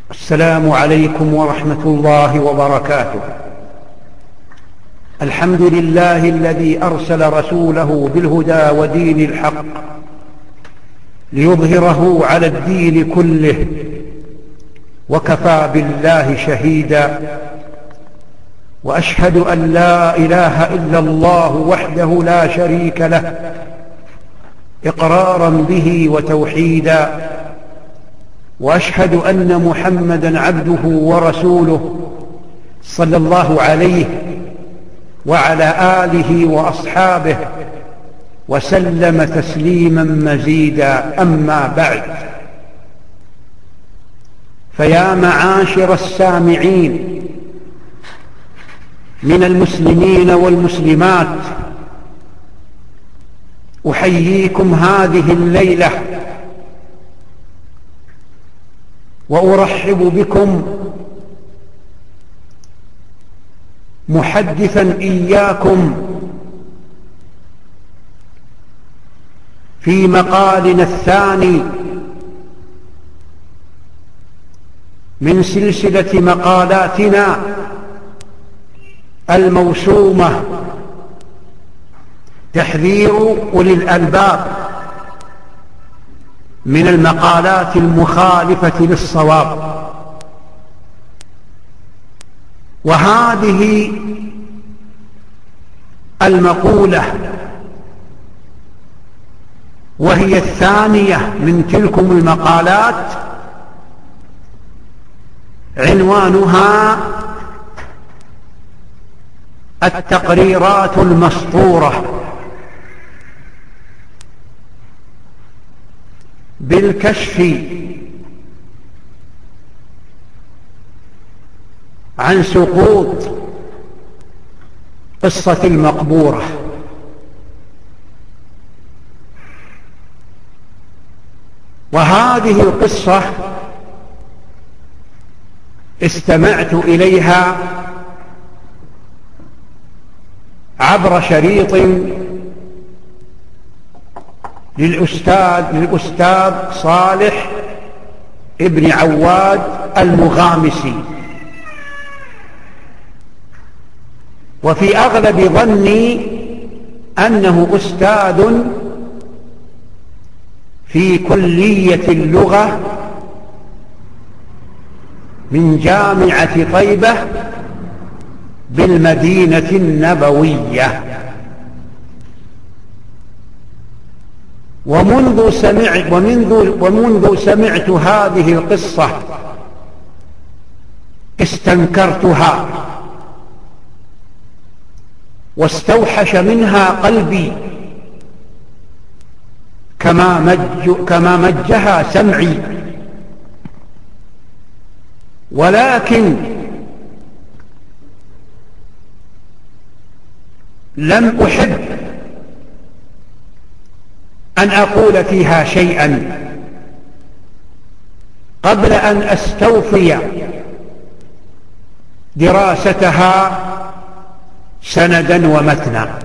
السلام عليكم ورحمة الله وبركاته. الحمد لله الذي أرسل رسوله بالهدى ودين الحق ليظهره على الدين كله، وكفى بالله شهيدا. وأشهد أن لا إله إلا الله وحده لا شريك له إقرارا به وتوحيدا، وأشهد أن محمدا عبده ورسوله صلى الله عليه وعلى آله وأصحابه وسلم تسليما مزيدا. أما بعد، فيا معاشر السامعين من المسلمين والمسلمات، أحييكم هذه الليلة وأرحب بكم محدثا إياكم في مقالنا الثاني من سلسلة مقالاتنا الموسومة تحذير أولي الألباب من المقالات المخالفة للصواب. وهذه المقولة وهي الثانية من تلكم المقالات عنوانها التقريرات المسطورة بالكشف عن سقوط قصة المقبورة. وهذه القصة استمعت إليها عبر شريط للأستاذ صالح ابن عواد المغامسي. وفي أغلب ظني أنه أستاذ في كلية اللغة من جامعة طيبة بالمدينة النبوية. ومنذ سمعت هذه القصة استنكرتها واستوحش منها قلبي كما مجها سمعي، ولكن لم أحب أن أقول فيها شيئا قبل أن أستوفي دراستها سندا ومتنا.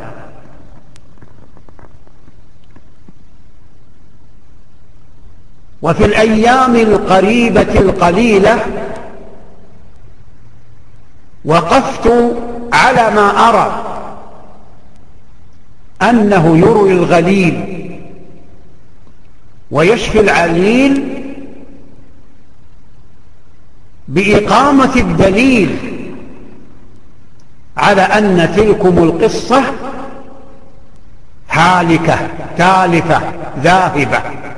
وفي الأيام القريبة القليلة وقفت على ما أرى أنه يروي الغليل ويشفي العليل بإقامة الدليل على أن تلكم القصة هالكة تالفة ذاهبة.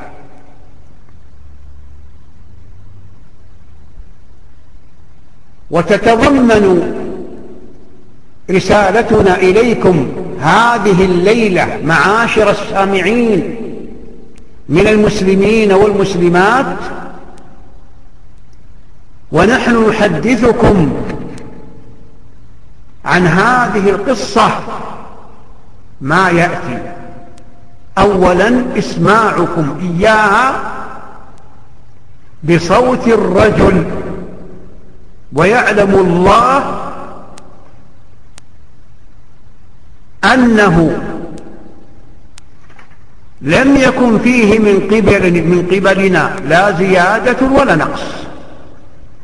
وتتضمن رسالتنا إليكم هذه الليلة معاشر السامعين من المسلمين والمسلمات، ونحن نحدثكم عن هذه القصة ما يأتي. أولا، إسماعكم إياها بصوت الرجل، ويعلم الله أنه لم يكن فيه من قبلنا لا زيادة ولا نقص،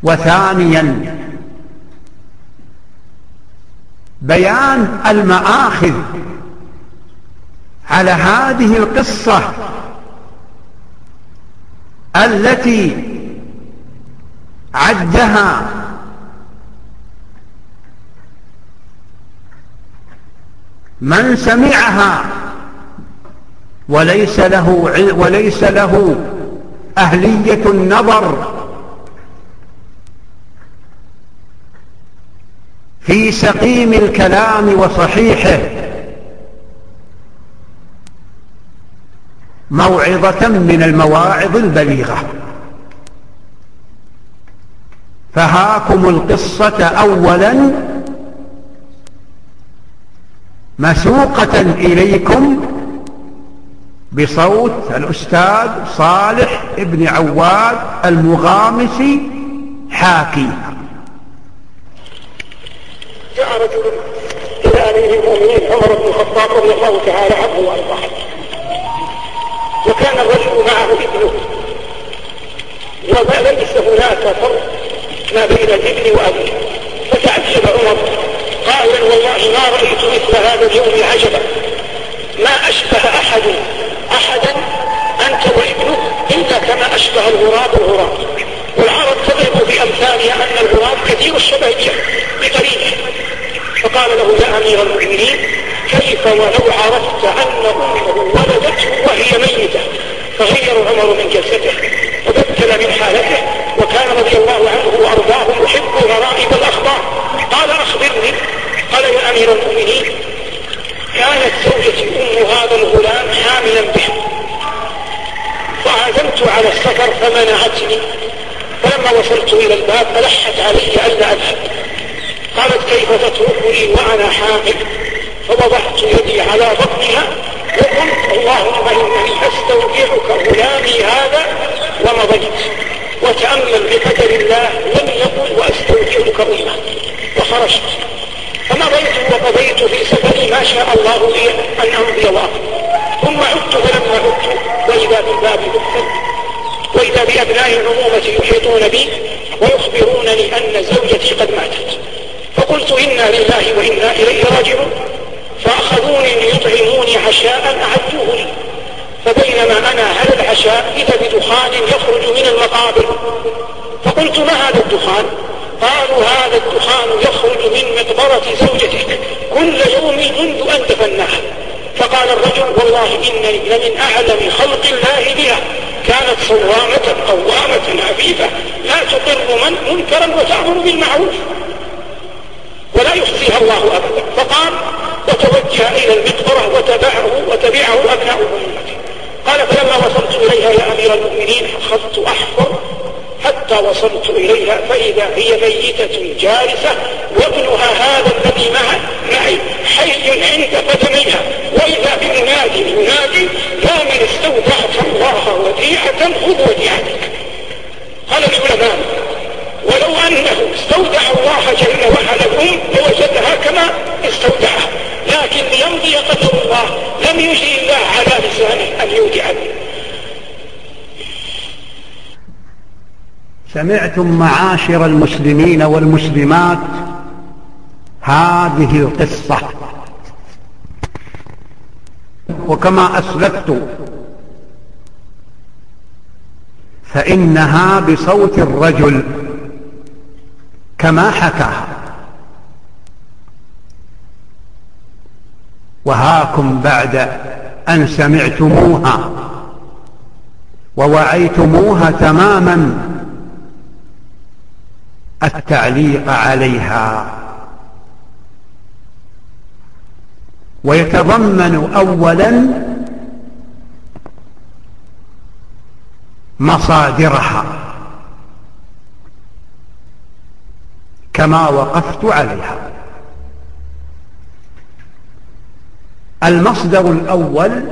وثانيا بيان المآخذ على هذه القصة التي عدها من سمعها وليس له أهلية النظر في سقيم الكلام وصحيحه، موعظة من المواعظ البليغة. فهاكم القصة أولا مسوقة إليكم بصوت الأستاذ صالح ابن عواد المغامسي حاكيها. جاء رجل إلى أمير المؤمنين عمر بن الخطاب رضي الله تعالى عنه وأرضاه، وكان الرجل معه ابنه، وليس هناك فرق ما بين الابن وأبيه. فتعجب عمر قائلا والله ما رأيت مثل هذا اليوم عجبا، ما أشبه أحدا أنت وابنك إلا كما أشبه الغراب. والعرب تضرب بأمثالها أن الغراب كثير الشبه بقرينه. فقال له يا أمير المؤمنين كيف ولو عرفت أن أمه ولدته وهي ميتة؟ فغير عمر من جلسته وبدل من حالته، وكان رضي الله عنه وأرضاه يحب غرائب الأخبار. قال أخبرني. قال يا أمير المؤمنين كانت زوجتي أم هذا الغلام حاملا به، فعزمت على السفر فمنعتني، فلما وصلت إلى الباب ألحت علي ألا أذهب. قالت كيف تتركني وأنا حامل؟ فوضعت يدي على بطنها وقلت اللهم إنني أستودعك غلامي هذا، ومضيت. وتأمل بقدر الله لم يقل وأستودعك أمه. وخرجت فمضيت وقضيت في سفري ما شاء الله لي أن أمضي وأقضي. ثم عدت فلما عدت وإذا بالباب مقفل، وإذا بأبناء العمومة يحيطون بي ويخبرونني أن زوجتي قد ماتت. فقلت إنا لله وإنا إليه راجعون. فأخذوني ليطعموني عشاء أعدوه لي. فبينما أنا على العشاء إذا بدخان يخرج من المقابر. فقلت ما هذا الدخان؟ قالوا هذا الدخان يخرج من مقبرة زوجتك كل يوم منذ أن دفناها. فقال الرجل والله إنني لمن أعلم خلق الله بها، كانت صوامة قوامة عفيفة لا تقر منكرا وتأمر بالمعروف ولا يخزيها الله أبدا. فقال وتوجه إلى المقبرة وتبعه أبناء أمته. قال فلما وصلت إليها يا أمير المؤمنين أخذت أحفر حتى وصلت إليها فإذا هي ميتة جالسة، وابنها هذا الذي معي حي عند قدميها، وإذا بمنادي ينادي يا من استودعت الله وديعة خذ وديعتك. قال العلماء ولو أنه استودع الله جل وعلا الأم لوجدها كما استودعها، لكن ليمضي قدر الله لم يجي الله على لسانه أن يودع. سمعتم معاشر المسلمين والمسلمات هذه القصة، وكما أسلفت فإنها بصوت الرجل كما حكاها. وهاكم بعد أن سمعتموها ووعيتموها تماما التعليق عليها. ويتضمن أولا مصادرها كما وقفت عليها. المصدر الأول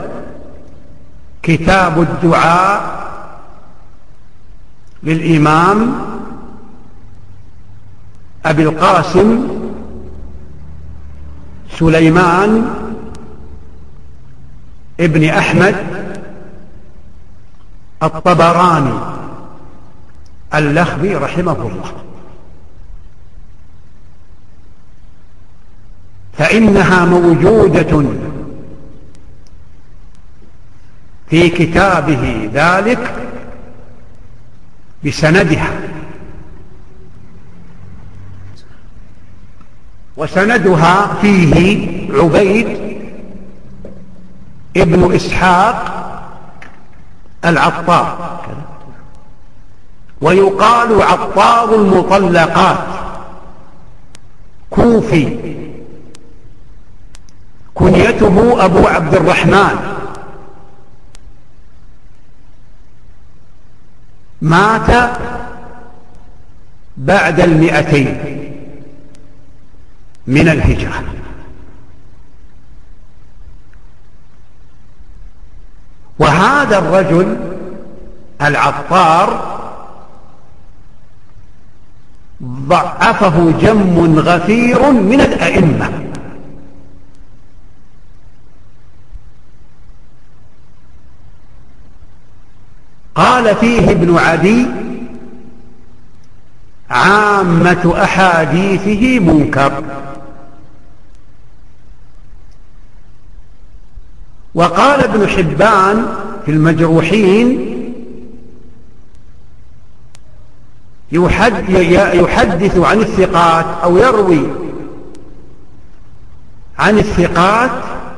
كتاب الدعاء للإمام أبي القاسم سليمان ابن أحمد الطبراني اللخمي رحمه الله، فإنها موجودة في كتابه ذلك بسندها، وسندها فيه عبيد ابن إسحاق العطار، ويقال عطار المطلقات، كوفي، كنيته أبو عبد الرحمن، مات بعد 200 من الهجرة. وهذا الرجل العطار ضعفه جم غفير من الأئمة، قال فيه ابن عدي عامة أحاديثه منكر. وقال ابن حبان في المجروحين يحدث عن الثقات أو يروي عن الثقات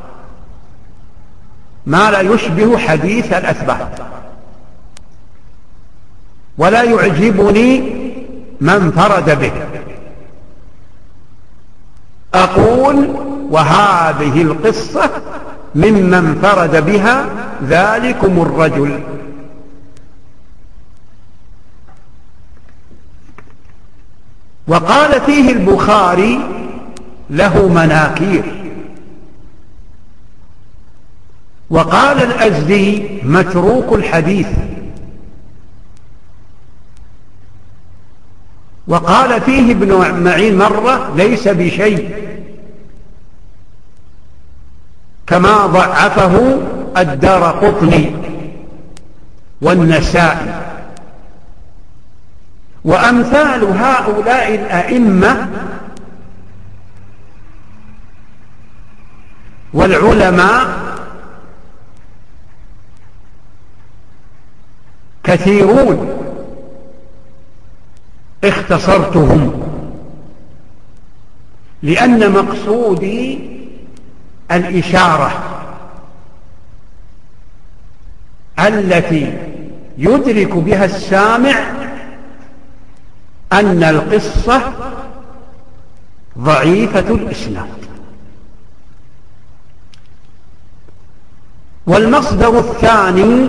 ما لا يشبه حديث الأثبات، ولا يعجبني من فرد به. أقول وهذه القصة ممن فرد بها ذلكم الرجل. وقال فيه البخاري له مناكير. وقال الأزدي متروك الحديث. وقال فيه ابن معين مرة ليس بشيء، كما ضعفه الدارقطني والنسائي. وأمثال هؤلاء الأئمة والعلماء كثيرون، اختصرتهم لأن مقصودي الإشارة التي يدرك بها السامع أن القصة ضعيفة الإسناد. والمصدر الثاني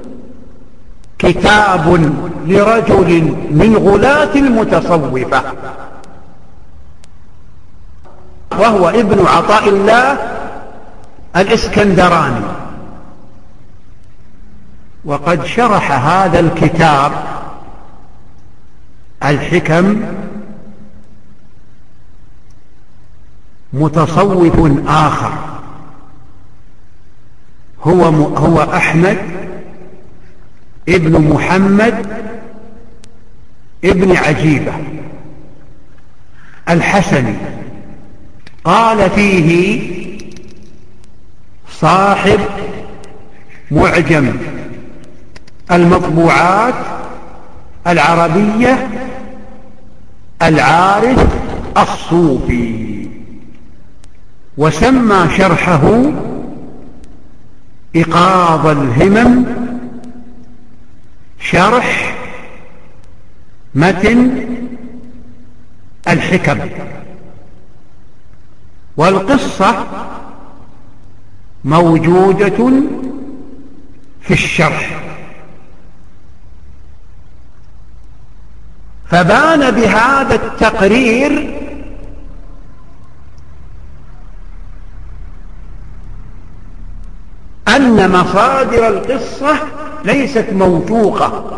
كتاب لرجل من غلاة المتصوفة، وهو ابن عطاء الله الإسكندراني. وقد شرح هذا الكتاب الحكم متصوف آخر هو أحمد ابن محمد ابن عجيبة الحسني. قال فيه صاحب معجم المطبوعات العربية العارف الصوفي، وسمى شرحه إيقاظ الهمم شرح متن الحكم. والقصة موجودة في الشرح. فبان بهذا التقرير أن مصادر القصة ليست موثوقة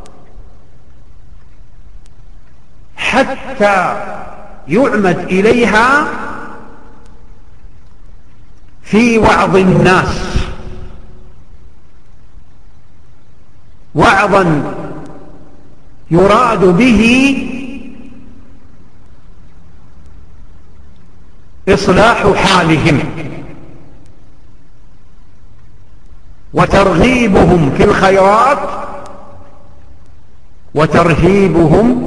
حتى يعمد إليها في وعظ الناس، وعظا يراد به إصلاح حالهم وترغيبهم في الخيرات وترهيبهم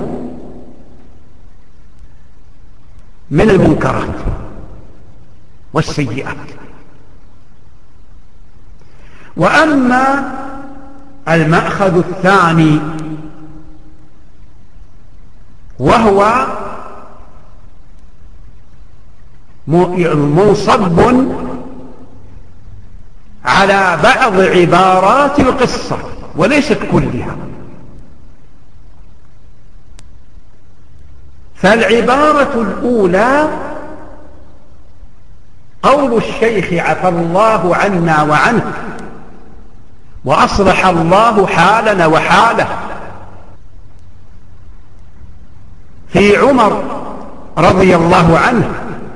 من المنكرات والسيئات. وأما المأخذ الثاني وهو منصب على بعض عبارات القصة وليست كلها، فالعبارة الأولى قول الشيخ عفى الله عنا وعنه وأصلح الله حالنا وحاله في عمر رضي الله عنه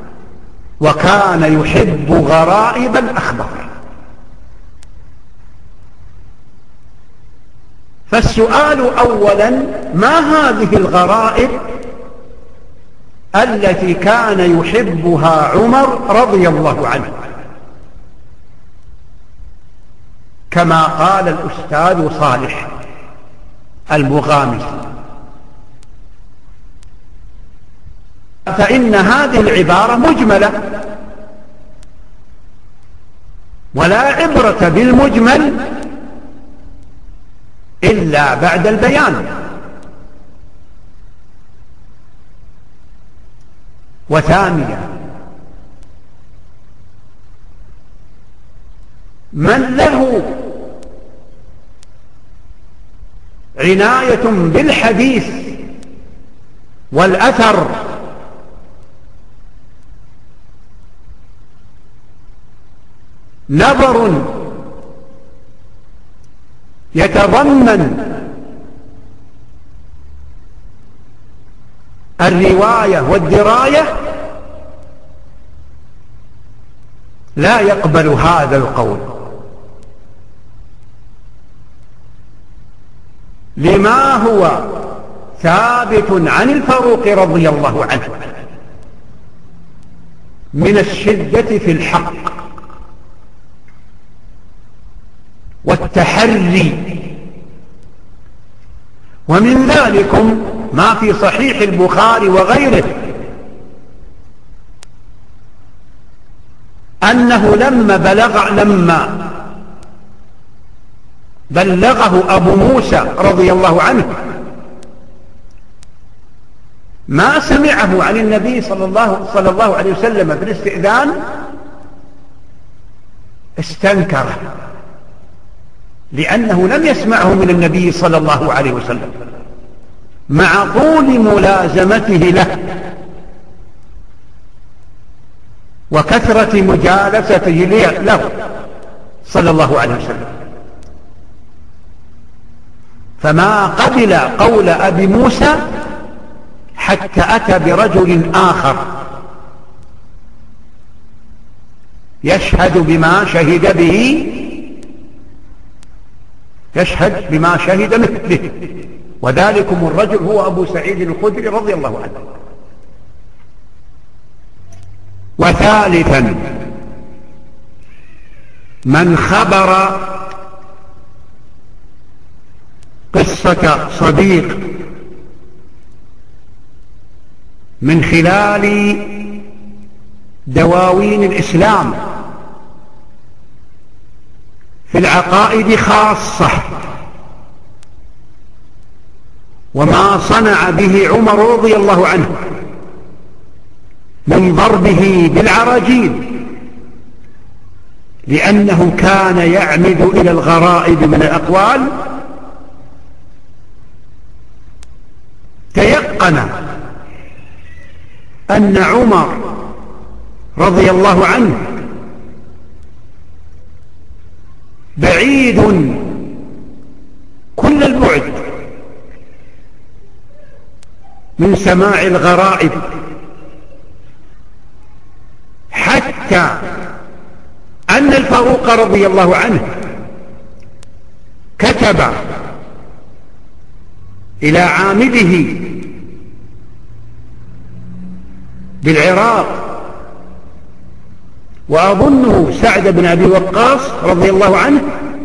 وكان يحب غرائب الأخبار. فالسؤال أولا: ما هذه الغرائب التي كان يحبها عمر رضي الله عنه؟ كما قال الأستاذ صالح المغامس، فإن هذه العبارة مجملة، ولا عبرة بالمجمل إلا بعد البيان. وثانيا: من له عناية بالحديث والأثر نظر يتضمن الرواية والدراية لا يقبل هذا القول، لما هو ثابت عن الفاروق رضي الله عنه من الشدة في الحق والتحري. ومن ذلكم ما في صحيح البخاري وغيره أنه لما بلغه أبو موسى رضي الله عنه ما سمعه عن النبي صلى الله عليه وسلم في الاستئذان استنكره، لأنه لم يسمعه من النبي صلى الله عليه وسلم مع طول ملازمته له وكثرة مجالسته له صلى الله عليه وسلم، فما قبل قول أبي موسى حتى أتى برجل آخر يشهد بما شهد مثله، وذلكم الرجل هو أبو سعيد الخدري رضي الله عنه. وثالثا: من خبر قصة صديق من خلال دواوين الإسلام في العقائد خاصة، وما صنع به عمر رضي الله عنه من ضربه بالعراجيل، لأنه كان يعمد إلى الغرائب من الأقوال، تيقن أن عمر رضي الله عنه بعيد كل البعد من سماع الغرائب، حتى أن الفاروق رضي الله عنه كتب إلى عامله بالعراق، وأظنه سعد بن أبي وقاص رضي الله عنه،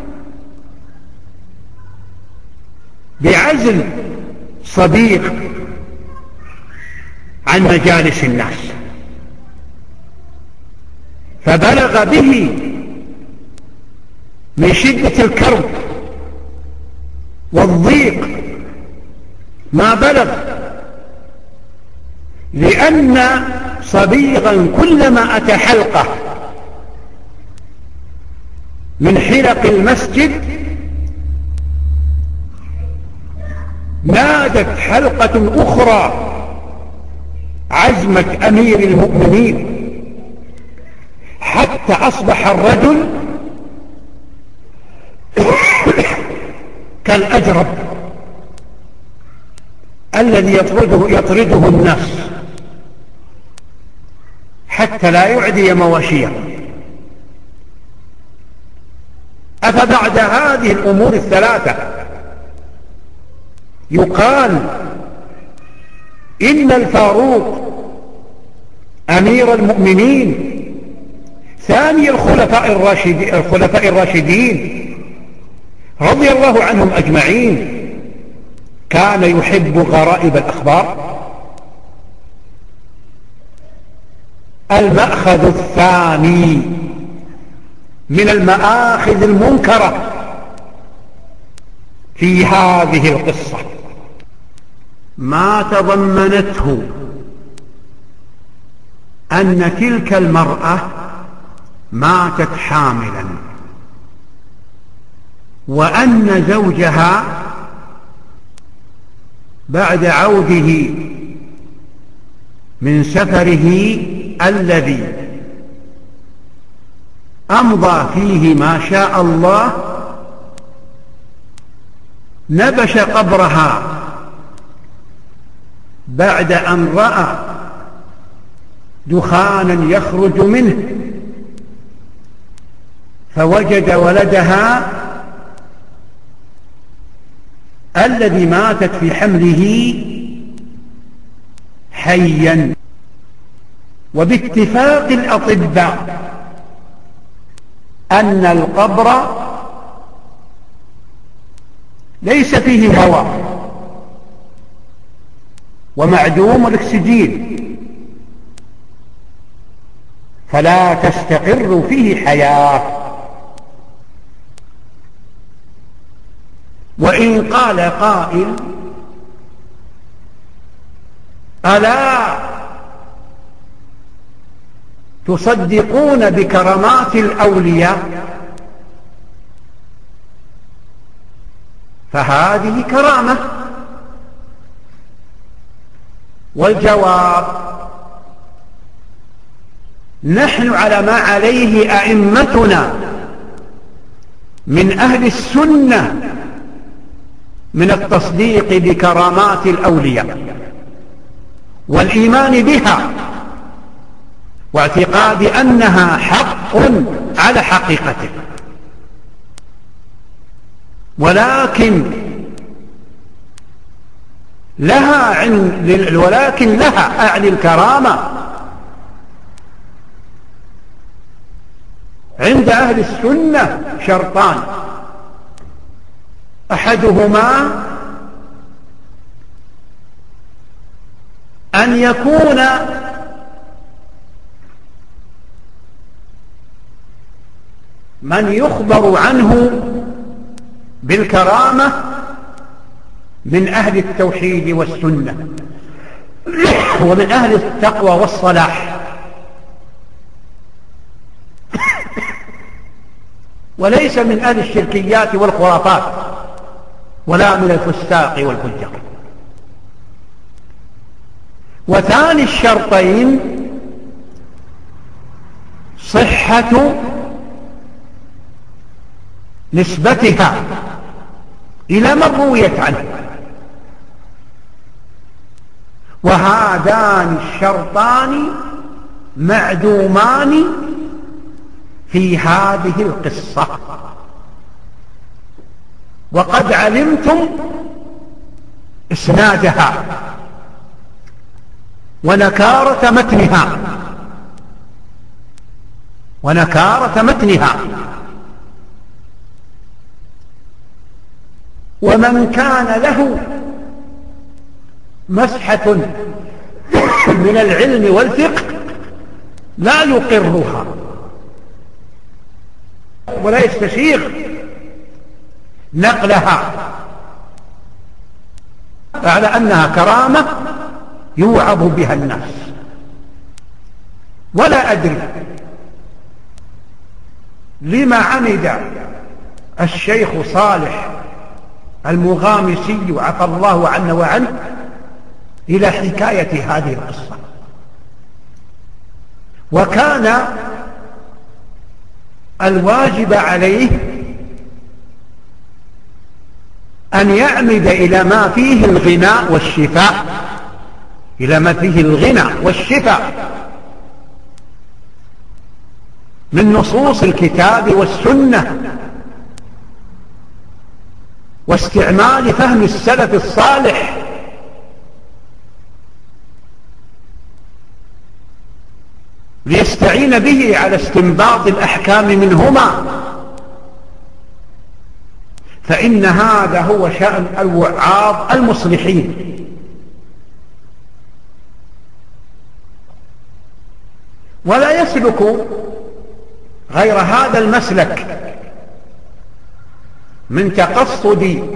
بعزل صديق عن مجالس الناس، فبلغ به من شدة الكرب والضيق ما بلغ، لأن صبيغا كلما أتى حلقة من حلق المسجد نادت حلقة أخرى عزمة أمير المؤمنين، حتى أصبح الرجل كالأجرب الذي يطرده الناس حتى لا يعدي مواشيه. أفبعد هذه الأمور الثلاثة يقال إن الفاروق أمير المؤمنين ثاني الخلفاء الراشدين رضي الله عنهم أجمعين كان يحب غرائب الأخبار؟ المأخذ الثاني من المآخذ المنكرة في هذه القصة ما تضمنته أن تلك المرأة ماتت حاملا، وأن زوجها بعد عوده من سفره الذي أمضى فيه ما شاء الله نبش قبرها بعد أن رأى دخانا يخرج منه، فوجد ولدها الذي ماتت في حمله حيا. وباتفاق الأطباء أن القبر ليس فيه هواء ومعدوم الأكسجين، فلا تستقر فيه حياة. وإن قال قائل ألا تصدقون بكرامات الأولياء؟ فهذه كرامة. والجواب نحن على ما عليه أئمتنا من أهل السنة من التصديق بكرامات الأولياء والإيمان بها واعتقاد أنها حق على حقيقته، ولكن لها أعني الكرامة عند أهل السنة شرطان: أحدهما أن يكون من يخبر عنه بالكرامة من أهل التوحيد والسنة ومن أهل التقوى والصلاح، وليس من أهل الشركيات والخرافات ولا من الفساق والفجار. وثاني الشرطين صحة نسبتها إلى من رويت عنه، وهذان الشرطان معدومان في هذه القصة. وقد علمتم إسنادها ونكارة متنها. ومن كان له مسحة من العلم والفقه لا يقرها ولا يستشير نقلها على أنها كرامة يوعظ بها الناس. ولا أدري لما عمد الشيخ صالح المغامسي عفى الله عنه وعنه إلى حكاية هذه القصة، وكان الواجب عليه أن يعمد إلى ما فيه الغنى والشفاء، إلى ما فيه الغنى والشفاء من نصوص الكتاب والسنة واستعمال فهم السلف الصالح، ليستعين به على استنباط الأحكام منهما، فإن هذا هو شأن الوعاظ المصلحين. ولا يسلك غير هذا المسلك من تقصد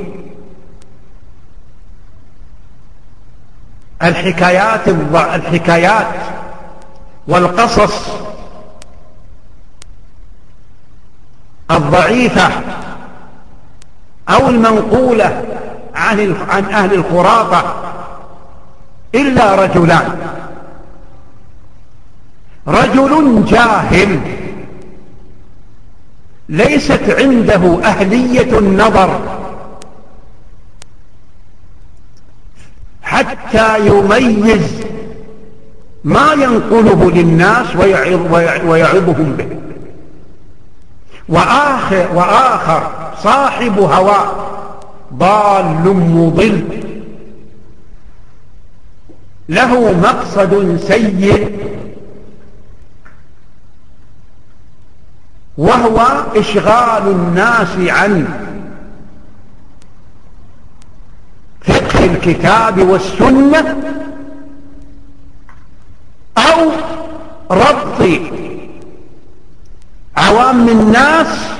الحكايات والقصص الضعيفة أو المنقولة عن أهل الخرافة إلا رجلان: رجل جاهل ليست عنده أهلية النظر حتى يميز ما ينقله للناس ويعظهم به، وآخر صاحب هوى ضال مضل له مقصد سيء، وهو إشغال الناس عن فقه الكتاب والسنة أو ربط عوام الناس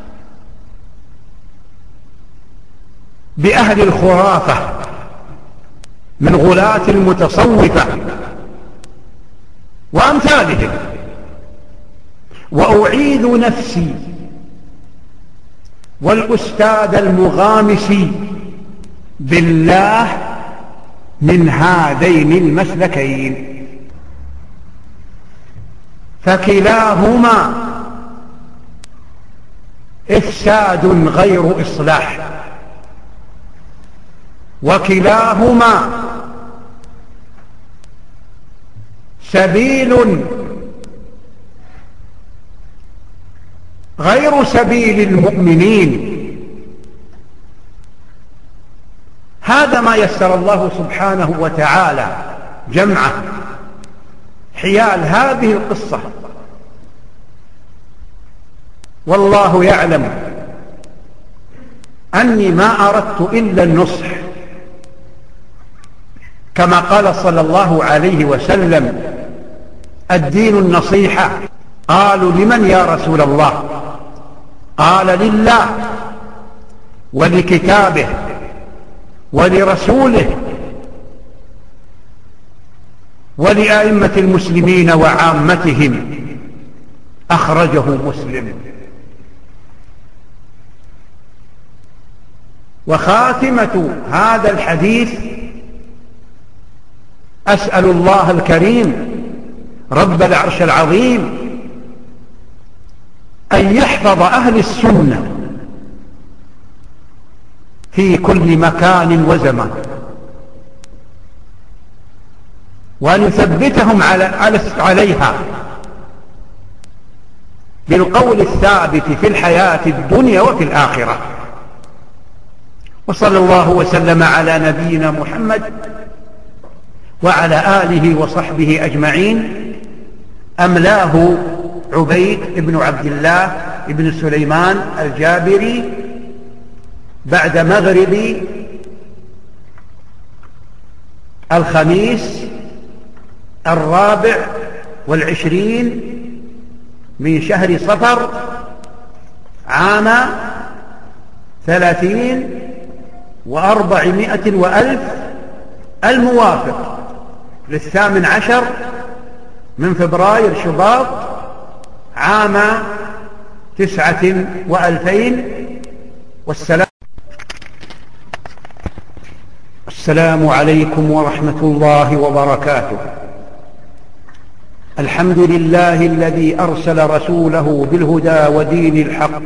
بأهل الخرافة من غلاة المتصوفة وأمثالهم. وأعيذ نفسي والأستاذ المغامسي بالله من هذين المسلكين، فكلاهما إفساد غير إصلاح، وكلاهما سبيل غير سبيل المؤمنين. هذا ما يسر الله سبحانه وتعالى جمعه حيال هذه القصة، والله يعلم أني ما أردت إلا النصح، كما قال صلى الله عليه وسلم: الدين النصيحة. قالوا: لمن يا رسول الله؟ قال: لله ولكتابه ولرسوله ولأئمة المسلمين وعامتهم. أخرجه مسلم. وخاتمة هذا الحديث: أسأل الله الكريم رب العرش العظيم أن يحفظ أهل السنة في كل مكان وزمان، وأن يثبتهم عليها بالقول الثابت في الحياة الدنيا وفي الآخرة. وصلى الله وسلم على نبينا محمد وعلى آله وصحبه أجمعين. أملاه عبيد بن عبد الله بن سليمان الجابري بعد مغرب الخميس 24 من شهر صفر عام 30 و400 وألف الموافق 18 من فبراير شباط عام 9 و2000. السلام عليكم ورحمة الله وبركاته. الحمد لله الذي أرسل رسوله بالهدى ودين الحق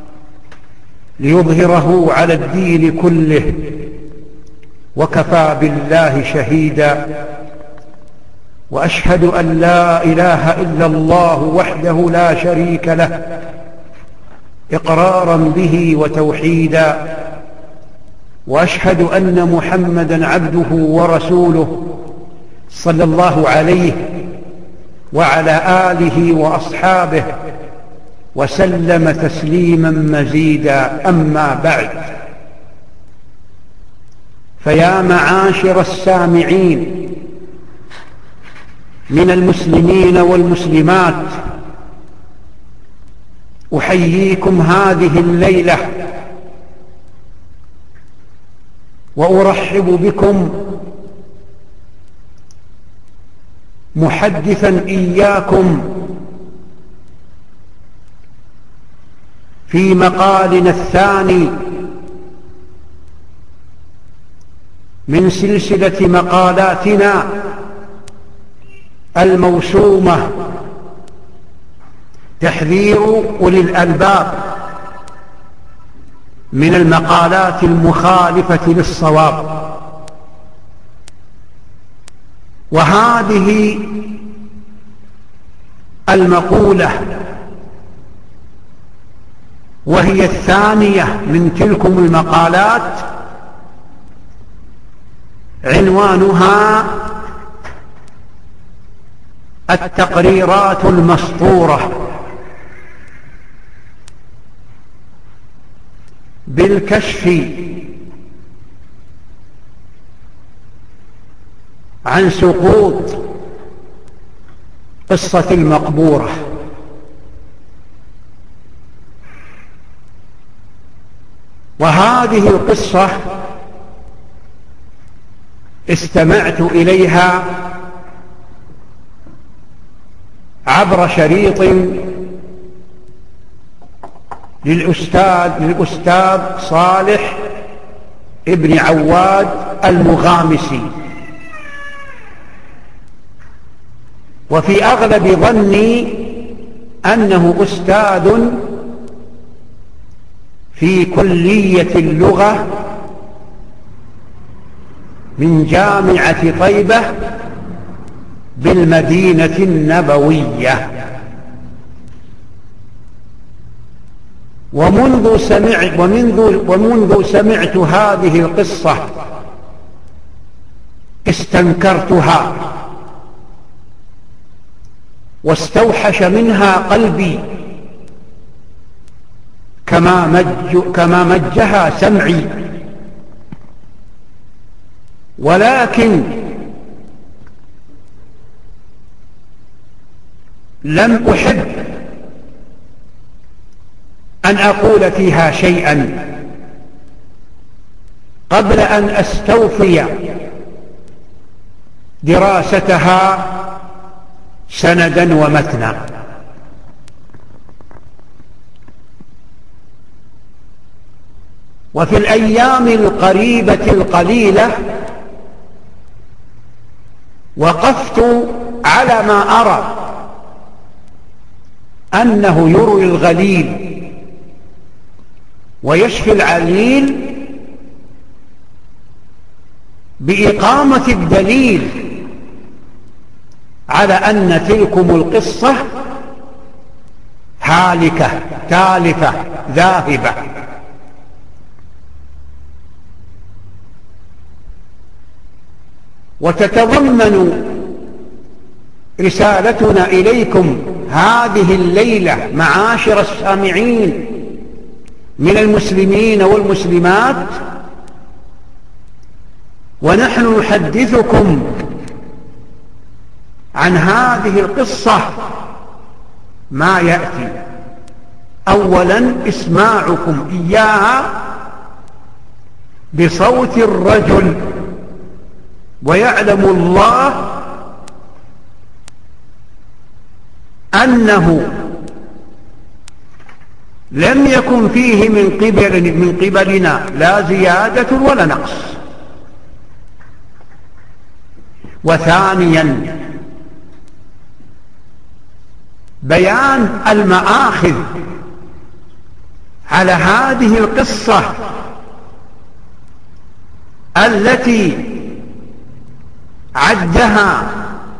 ليظهره على الدين كله، وكفى بالله شهيدا. وأشهد أن لا إله إلا الله وحده لا شريك له إقرارا به وتوحيدا. وأشهد أن محمدا عبده ورسوله صلى الله عليه وعلى آله وأصحابه وسلم تسليما مزيدا. أما بعد، فيا معاشر السامعين من المسلمين والمسلمات، أحييكم هذه الليلة وأرحب بكم محدثا إياكم في مقالنا الثاني من سلسلة مقالاتنا الموسومة تحذير أولي الألباب من المقالات المخالفة للصواب. وهذه المقولة وهي الثانية من تلكم المقالات عنوانها التقريرات المسطورة بالكشف عن سقوط قصة المقبورة. وهذه القصة استمعت إليها عبر شريط للأستاذ صالح ابن عواد المغامسي. وفي أغلب ظني أنه أستاذ في كلية اللغة من جامعة طيبة بالمدينة النبوية. ومنذ سمعت هذه القصة استنكرتها واستوحش منها قلبي كما مجها سمعي، ولكن لم أحب أن أقول فيها شيئا قبل أن أستوفي دراستها سندا ومتنا. وفي الأيام القريبة القليلة وقفت على ما أرى أنه يروي الغليل ويشفي العليل بإقامة الدليل على أن تلكم القصة هالكة تالفة ذاهبة. وتتضمن رسالتنا إليكم هذه الليلة معاشر السامعين من المسلمين والمسلمات، ونحن نحدثكم عن هذه القصة ما يأتي. أولا إسماعكم إياها بصوت الرجل، ويعلم الله أنه لم يكن فيه من قبلنا لا زيادة ولا نقص. وثانيا بيان المآخذ على هذه القصة التي عدها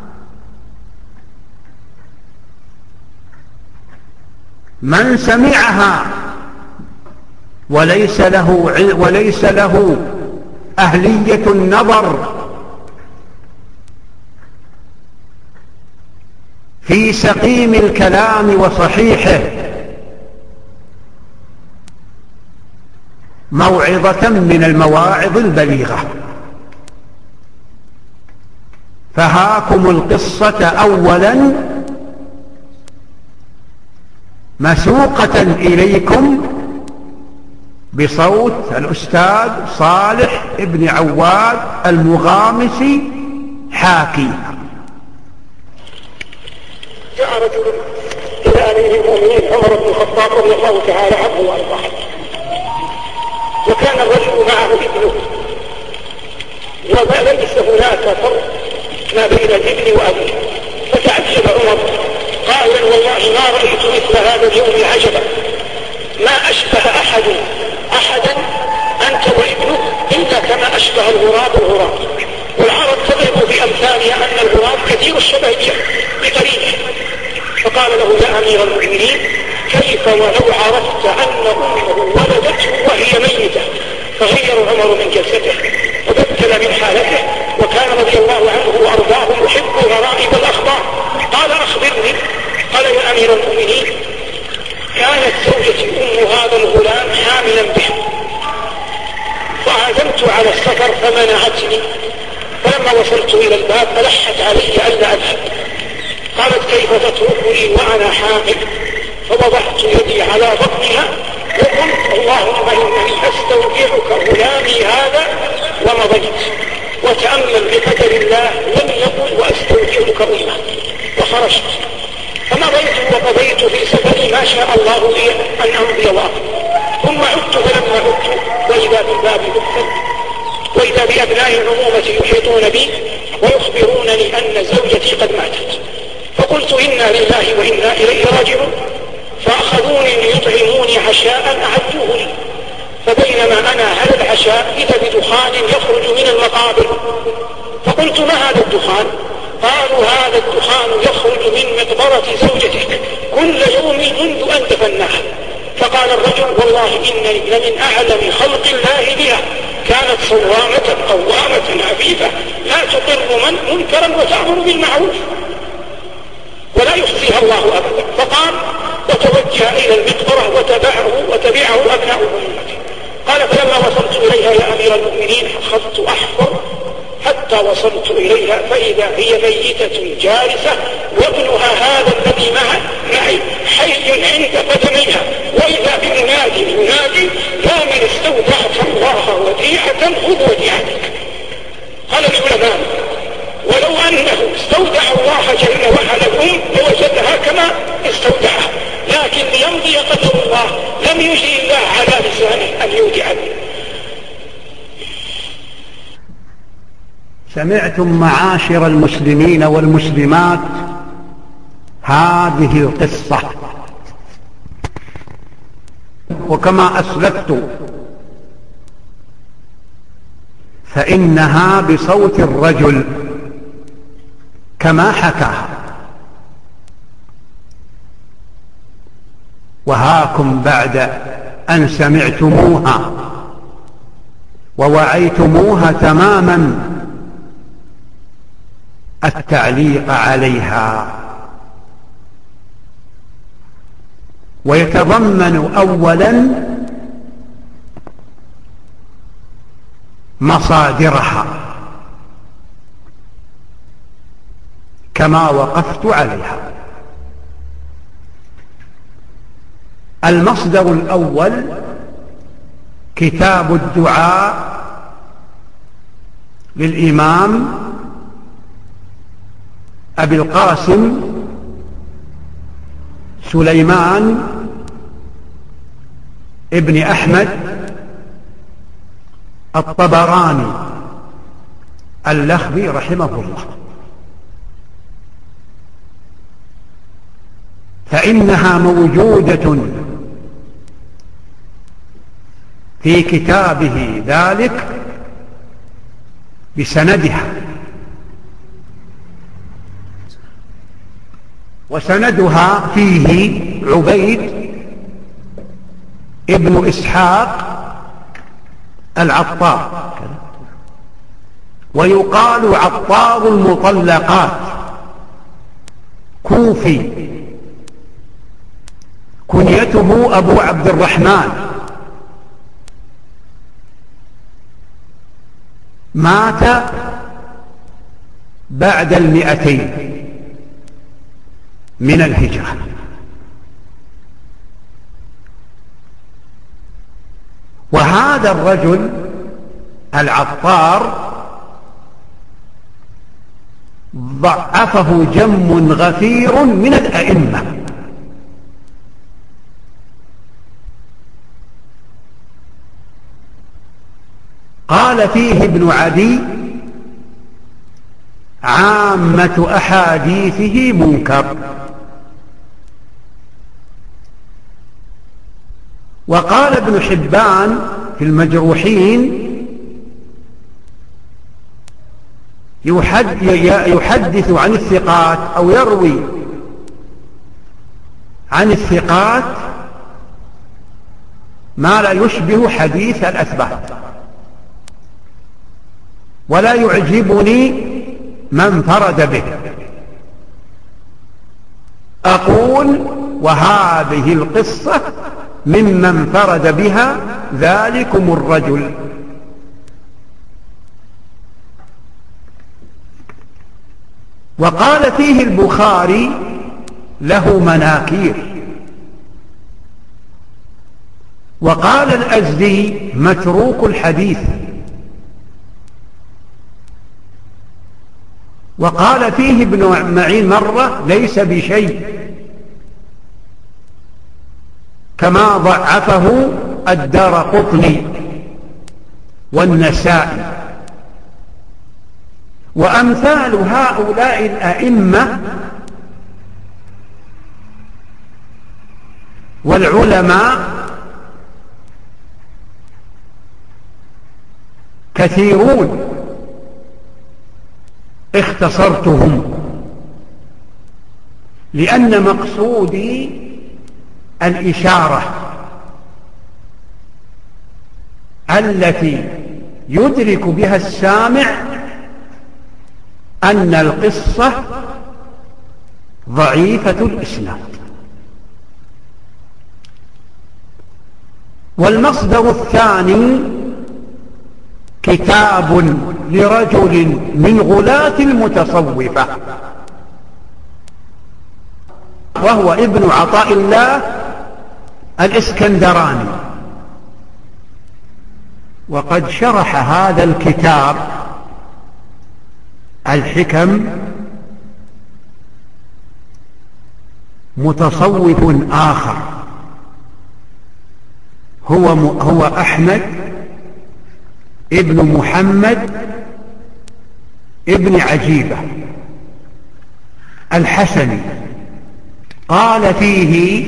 من سمعها وليس له أهلية النظر في سقيم الكلام وصحيحه، موعظة من المواعظ البليغة. فهاكم القصة أولا مسوقة إليكم بصوت الأستاذ صالح ابن عواد المغامسي حاكيها. جاء رجل إلى أمير المؤمنين عمر بن الخطاب رضي الله تعالى عنه وأرضاه، وكان الرجل معه ابنه، وليس هناك فرق ما بين الابن وأبيه. فتعجب عمر قائلا والله ما رأيت مثل هذا اليوم عجبا، ما أشبه أحدا أنت وابنك إلا كما أشبه الغراب الغراب. والعرب تضرب بأمثالها أن الغراب كثير الشبه بقريبه. فقال له يا أمير المؤمنين كيف ولو عرفت أن أمه ولدته وهي ميتة؟ فغير عمر من جلسته وبدل من حالته، وكان رضي الله عنه وأرضاه يحب غرائب الأخبار. قال أخبرني. قال يا أمير المؤمنين كانت زوجتي أم هذا الغلام حاملا به، فعزمت على السفر فمنعتني، فلما وصلت إلى الباب ألحت علي ألا أذهب. قالت كيف تتركني وأنا حامل؟ فوضعت يدي على بطنها وقلت اللهم إنني أستودعك غلامي هذا، ومضيت. وتأمل بقدر الله لم يقل وأستودعك غلامي، وخرجت فمضيت وقضيت في سفري ما شاء الله لي أن أمضي وأقضي. ثم عدت فلما عدت وإذا بالباب مقفل، وإذا بأبناء العمومة يحيطون بي ويخبرونني أن زوجتي قد ماتت. فقلت إنا لله وإنا إليه راجعون. فأخذوني ليطعموني عشاء أعدوه لي، فبينما أنا على العشاء إذا بدخان يخرج من المقابر. فقلت ما هذا الدخان؟ قالوا هذا الدخان يخرج من مقبرة زوجتك كل يوم منذ أن دفناها. فقال الرجل والله إنني لمن أعلم خلق الله بها، كانت صوامة قوامة عفيفة لا تقر منكرا وتأمر بالمعروف ولا يخزيها الله أبدا. فقال وتوجه إلى المقبرة وتبعه أبناء أمته. قال فلما وصلت إليها يا أمير المؤمنين أخذت أحفر حتى وصلت إليها فإذا هي ميتة جالسة، وابنها هذا الذي معي حي عند قدميها، وإذا بمنادي ينادي يا من استودعت الله وديعة خذ وديعتك. قال العلماء ولو أنه استودع الله جل وعلا الأم لوجدها كما استودعها، لكن ليمضي قدر الله لم يجري الله على لسانه أن يودع. سمعتم معاشر المسلمين والمسلمات هذه القصة، وكما أسلفت فإنها بصوت الرجل كما حكاها. وهاكم بعد أن سمعتموها ووعيتموها تماما التعليق عليها. ويتضمن أولا مصادرها كما وقفت عليها. المصدر الأول كتاب الدعاء للإمام أبي القاسم سليمان ابن أحمد الطبراني اللخمي رحمه الله، فإنها موجودة في كتابه ذلك بسندها، وسندها فيه عبيد ابن إسحاق العطار، ويقال عطار المطلقات، كوفي، كنيته أبو عبد الرحمن، مات بعد 200 من الهجرة. وهذا الرجل العطار ضعفه جم غفير من الأئمة، قال فيه ابن عدي عامة أحاديثه منكر. وقال ابن حبان في المجروحين يحدث عن الثقات أو يروي عن الثقات ما لا يشبه حديث الأثبات، ولا يعجبني من فرد به. أقول وهذه القصة ممن فرد بها ذلكم الرجل. وقال فيه البخاري له مناكير. وقال الأزدي متروك الحديث. وقال فيه ابن معين مرة ليس بشيء، كما ضعفه الدارقطني والنسائي. وأمثال هؤلاء الأئمة والعلماء كثيرون، اختصرتهم لأن مقصودي الإشارة التي يدرك بها السامع أن القصة ضعيفة الإسناد. والمصدر الثاني كتاب لرجل من غلاة المتصوفة، وهو ابن عطاء الله الإسكندراني. وقد شرح هذا الكتاب الحكم متصوف آخر هو أحمد ابن محمد ابن عجيبة الحسني، قال فيه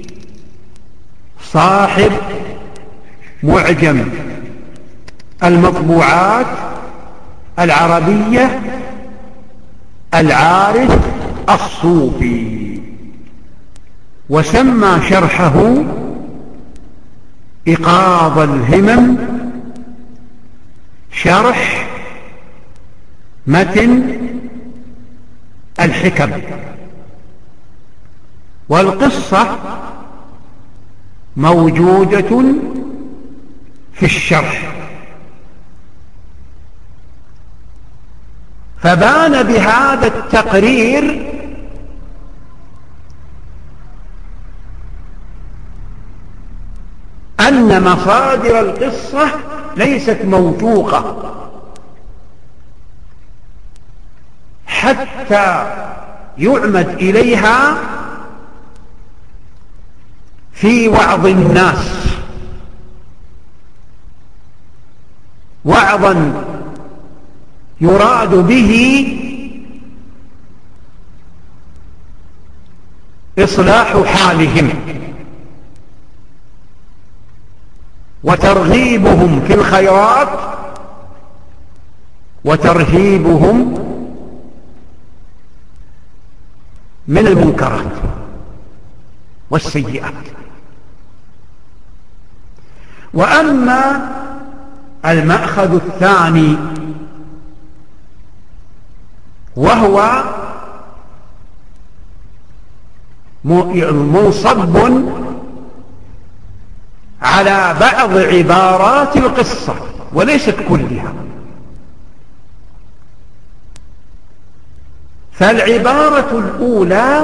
صاحب معجم المطبوعات العربية العارف الصوفي، وسمى شرحه إيقاظ الهمم، شرح متن الحكم. والقصة موجودة في الشرح، فبان بهذا التقرير أن مصادر القصة ليست موثوقة حتى يعمد إليها في وعظ الناس، وعظا يراد به إصلاح حالهم وترغيبهم في الخيرات وترهيبهم من المنكرات والسيئات. وأما المأخذ الثاني وهو منصب على بعض عبارات القصة وليست كلها، فالعبارة الأولى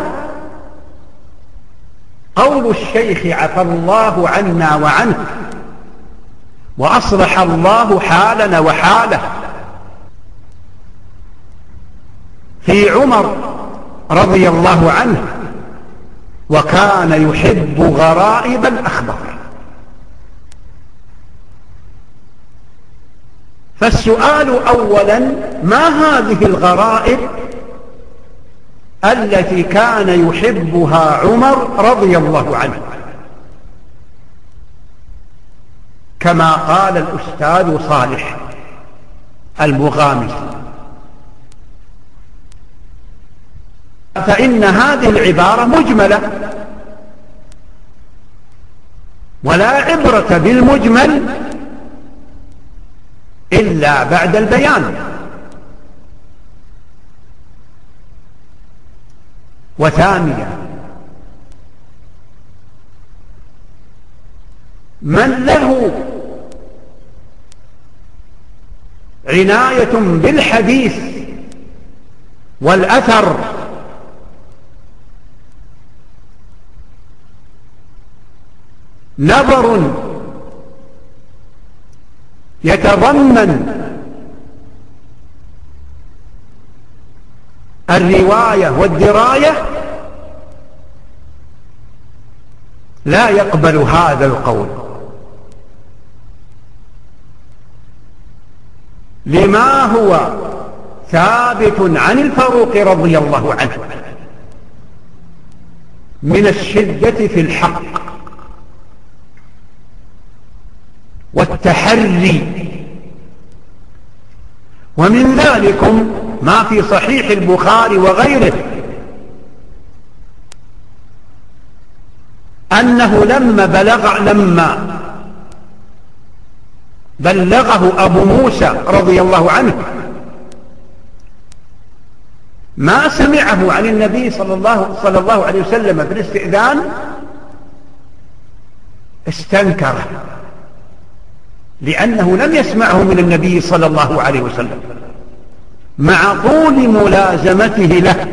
قول الشيخ عفى الله عنا وعنه وأصلح الله حالنا وحاله في عمر رضي الله عنه وكان يحب غرائب الأخبار. فالسؤال أولا: ما هذه الغرائب التي كان يحبها عمر رضي الله عنه؟ كما قال الأستاذ صالح المغامسي، فإن هذه العبارة مجملة، ولا عبرة بالمجمل إلا بعد البيان. وثانيا: من له عناية بالحديث والأثر نظر يتضمن الرواية والدراية لا يقبل هذا القول، لما هو ثابت عن الفاروق رضي الله عنه من الشدة في الحق والتحري. ومن ذلكم ما في صحيح البخاري وغيره أنه لما بلغه أبو موسى رضي الله عنه ما سمعه عن النبي صلى الله عليه وسلم في الاستئذان استنكره، لأنه لم يسمعه من النبي صلى الله عليه وسلم مع طول ملازمته له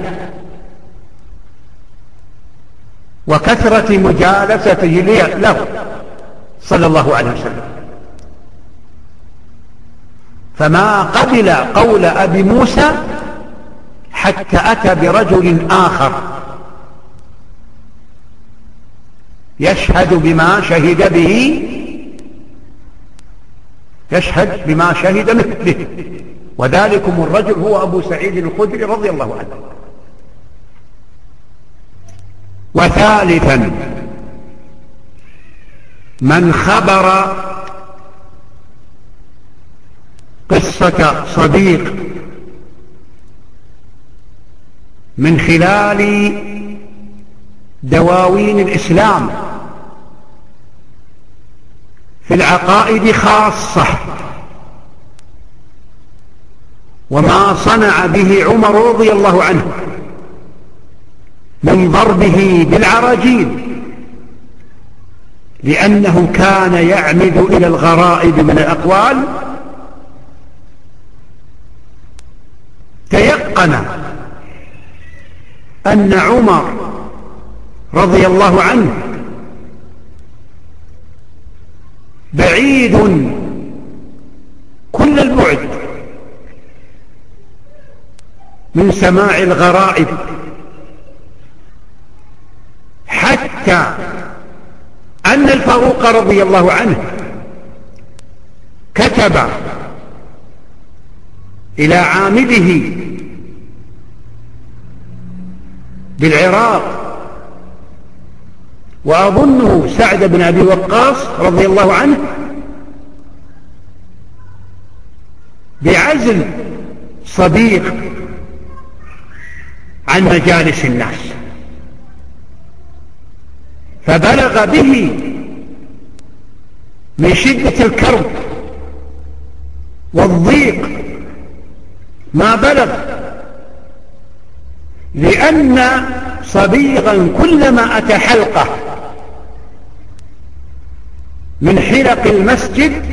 وكثرة مجالسته له صلى الله عليه وسلم، فما قبل قول أبي موسى حتى أتى برجل آخر يشهد بما شهد مثله، وذلكم الرجل هو أبو سعيد الخدري رضي الله عنه. وثالثا: من خبر قصة صديق من خلال دواوين الإسلام في العقائد خاصة وما صنع به عمر رضي الله عنه من ضربه بالعراجيل، لأنه كان يعمد إلى الغرائب من الأقوال. تيقن أن عمر رضي الله عنه بعيد كل البعد من سماع الغرائب، حتى أن الفاروق رضي الله عنه كتب إلى عامله بالعراق، وأظنه سعد بن أبي وقاص رضي الله عنه، بعزل صديق عن مجالس الناس، فبلغ به من شدة الكرب والضيق ما بلغ، لأن صبيغا كلما أتى حلقة من حلق المسجد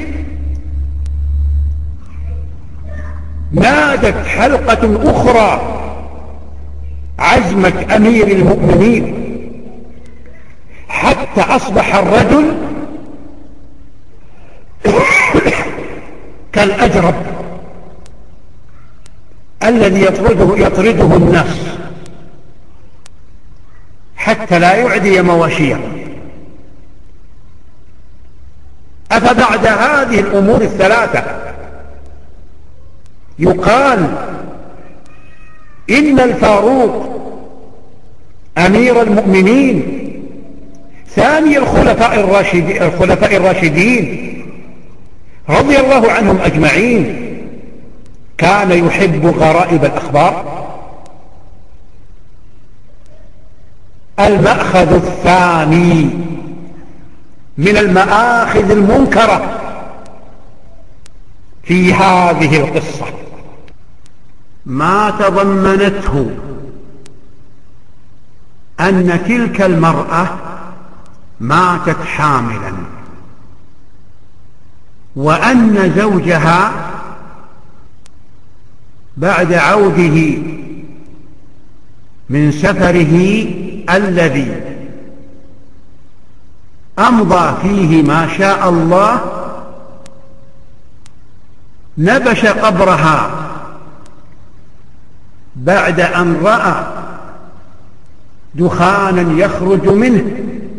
نادت حلقة أخرى عزمة أمير المؤمنين، حتى أصبح الرجل كالأجرب الذي يطرده الناس حتى لا يعدي مواشيه. أفبعد هذه الأمور الثلاثة يقال إن الفاروق أمير المؤمنين ثاني الخلفاء الراشدين رضي الله عنهم أجمعين كان يحب غرائب الأخبار؟ المأخذ الثاني من المآخذ المنكرة في هذه القصة ما تضمنته أن تلك المرأة ماتت حاملا، وأن زوجها بعد عوده من سفره الذي أمضى فيه ما شاء الله نبش قبرها بعد أن رأى دخانا يخرج منه،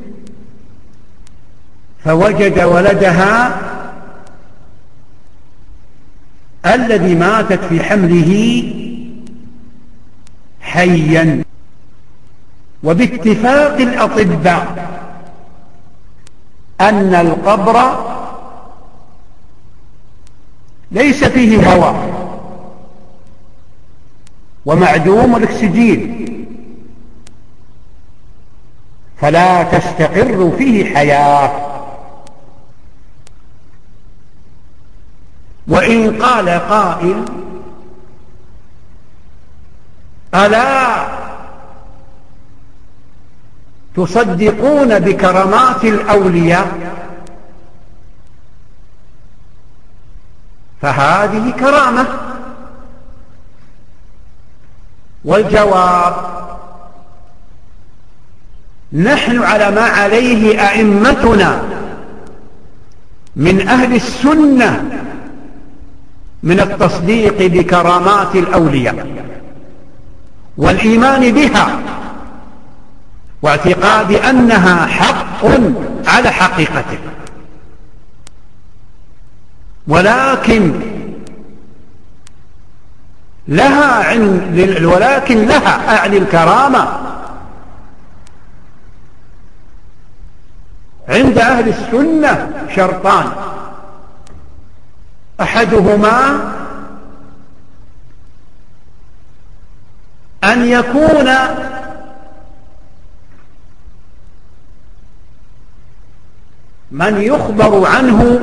فوجد ولدها الذي ماتت في حمله حيا. وباتفاق الأطباء أن القبر ليس فيه هواء ومعدوم الأكسجين، فلا تستقر فيه حياة. وإن قال قائل ألا تصدقون بكرامات الأولياء؟ فهذه كرامة. والجواب نحن على ما عليه أئمتنا من أهل السنة من التصديق بكرامات الأولياء والإيمان بها واعتقاد أنها حق على حقيقته، ولكن لها أعني الكرامة عند أهل السنة شرطان: أحدهما أن يكون من يخبر عنه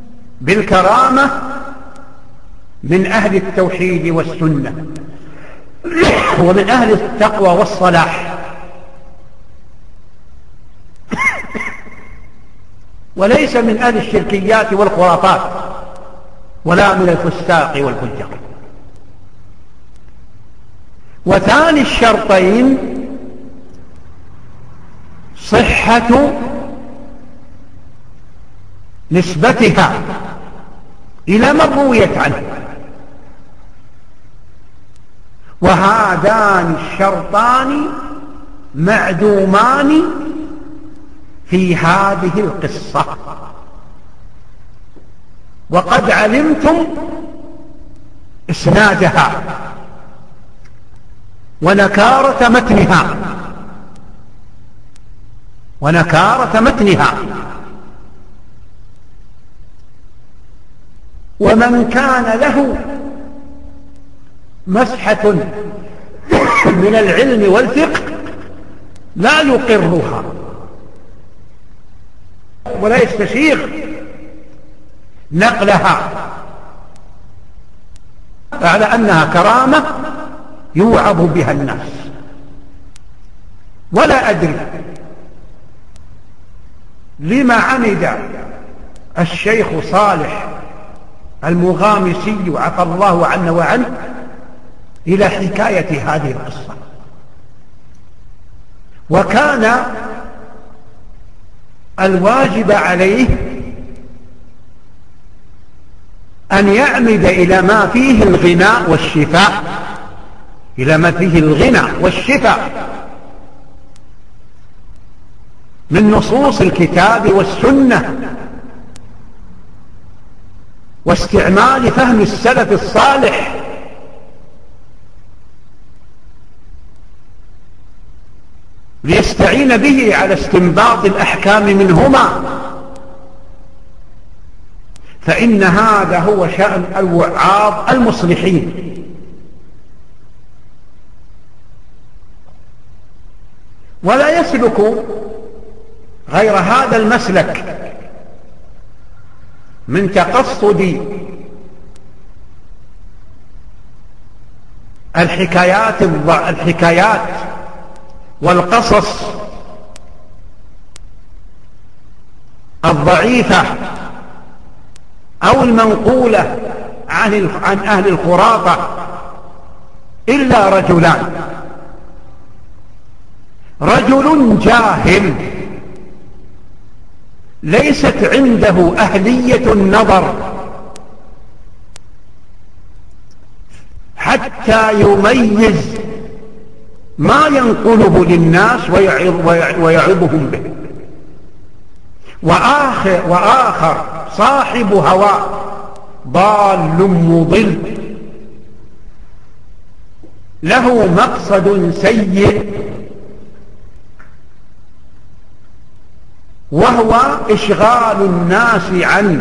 بالكرامة من أهل التوحيد والسنة، ومن أهل التقوى والصلاح، وليس من أهل الشركيات والخرافات ولا من الفساق والفجار. وثاني الشرطين صحة نسبتها إلى من رويت عنه، وهذان الشرطان معدومان في هذه القصة. وقد علمتم إسنادها ونكارة متنها، ومن كان له مسحة من العلم والفقه لا يقرها ولا يستشير نقلها على أنها كرامة يوعظ بها الناس. ولا أدري لما عمد الشيخ صالح المغامسي عفى الله عنه وعنه إلى حكاية هذه القصة، وكان الواجب عليه أن يعمد إلى ما فيه الغنى والشفاء، من نصوص الكتاب والسنة، واستعمال فهم السلف الصالح، ليستعين به على استنباط الأحكام منهما، فإن هذا هو شأن الوعاظ المصلحين. ولا يسلك غير هذا المسلك من تقصد الحكايات والقصص الضعيفة أو المنقولة عن أهل الخرافة إلا رجلان: رجل جاهل ليست عنده أهلية النظر حتى يميز ما ينقله للناس ويعظهم به، وآخر صاحب هوى ضال مضل له مقصد سيء، وهو إشغال الناس عن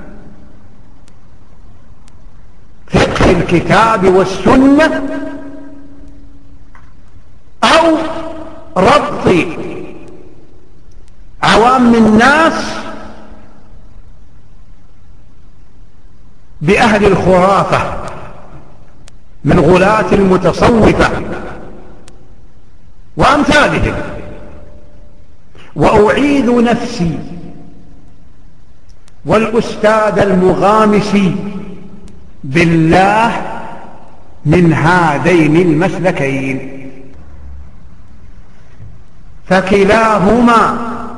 فقه الكتاب والسنة أو ربط عوام الناس بأهل الخرافة من غلاة المتصوفة وأمثالهم. وأعيذ نفسي والأستاذ المغامسي بالله من هذين المسلكين، فكلاهما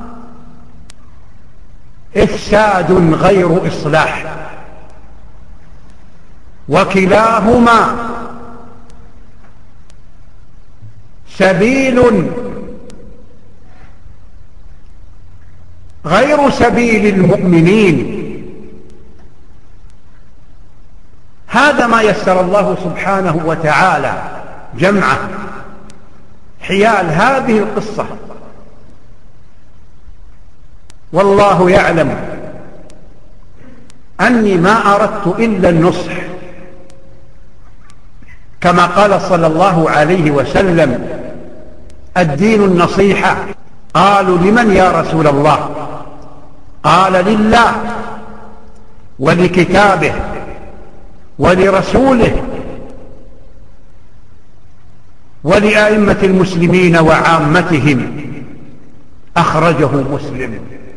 إفساد غير إصلاح، وكلاهما سبيل غير سبيل المؤمنين. هذا ما يسر الله سبحانه وتعالى جمعه حيال هذه القصة، والله يعلم أني ما أردت إلا النصح، كما قال صلى الله عليه وسلم: الدين النصيحة. قالوا: لمن يا رسول الله؟ قال: لله ولكتابه ولرسوله ولأئمة المسلمين وعامتهم، أخرجه مسلم.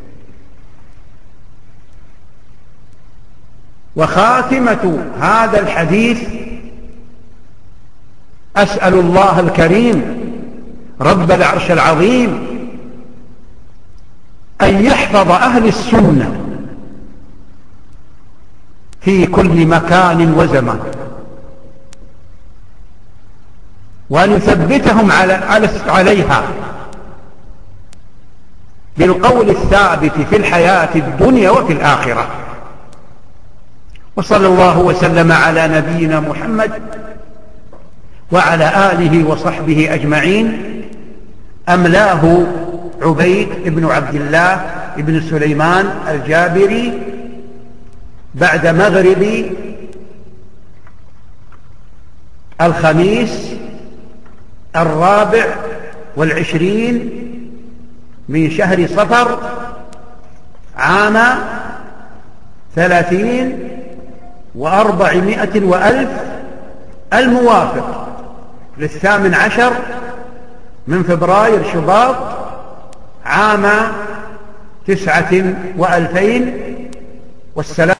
وخاتمة هذا الحديث: أسأل الله الكريم رب العرش العظيم أن يحفظ أهل السنة في كل مكان وزمان، وأن يثبتهم عليها بالقول الثابت في الحياة الدنيا وفي الآخرة. وصلى الله وسلم على نبينا محمد وعلى آله وصحبه أجمعين. أملاه عبيد بن عبد الله بن سليمان الجابري بعد مغرب الخميس 24 من شهر صفر عام 30 و400 وألف الموافق 18 من فبراير شباط عام 9 و2000. والسلام.